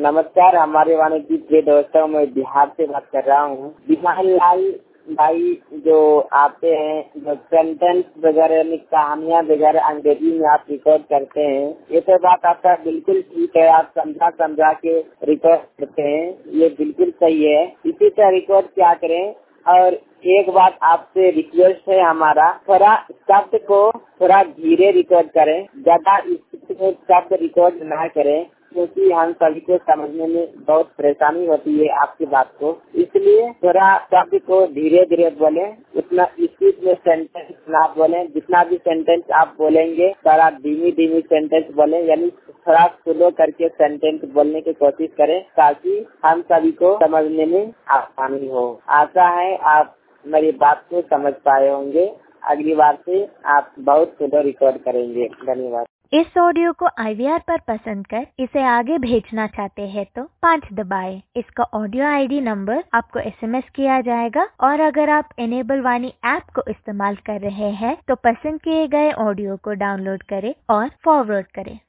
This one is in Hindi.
नमस्कार, हमारे वाणिज्य प्रिय दोस्तों, मैं बिहार से बात कर रहा हूँ। बिहार लाल भाई जो आते हैं, जो सेंटेंस वगैरह यानी कहानियाँ वगैरह अंग्रेजी में आप रिकॉर्ड करते हैं, ये तो बात आपका बिल्कुल ठीक है। आप समझा के रिकॉर्ड करते हैं, ये बिल्कुल सही है। इसी तरह रिकॉर्ड क्या करें। और एक बात आपसे रिक्वेस्ट है हमारा, थोड़ा शब्द को थोड़ा धीरे रिकॉर्ड करें, ज्यादा स्पीड में शब्द रिकॉर्ड ना करें, क्योंकि हम सभी को समझने में बहुत परेशानी होती है आपकी बात को। इसलिए थोड़ा शब्द को धीरे धीरे बोले, उतना स्पीड में सेंटेंस ना बोले। जितना भी सेंटेंस आप बोलेंगे थोड़ा धीमी धीमी सेंटेंस बोले, यानी थोड़ा स्लो करके सेंटेंस बोलने की कोशिश करें, ताकि हम सभी को समझने में आसानी हो। आशा है आप मेरी बात को समझ पाए होंगे। अगली बार से आप बहुत स्लो रिकॉर्ड करेंगे। धन्यवाद। इस ऑडियो को IVR पर पसंद कर इसे आगे भेजना चाहते हैं तो 5 दबाएं। इसका ऑडियो ID नंबर आपको SMS किया जाएगा। और अगर आप इनेबल वाणी ऐप को इस्तेमाल कर रहे हैं तो पसंद किए गए ऑडियो को डाउनलोड करें और फॉरवर्ड करें।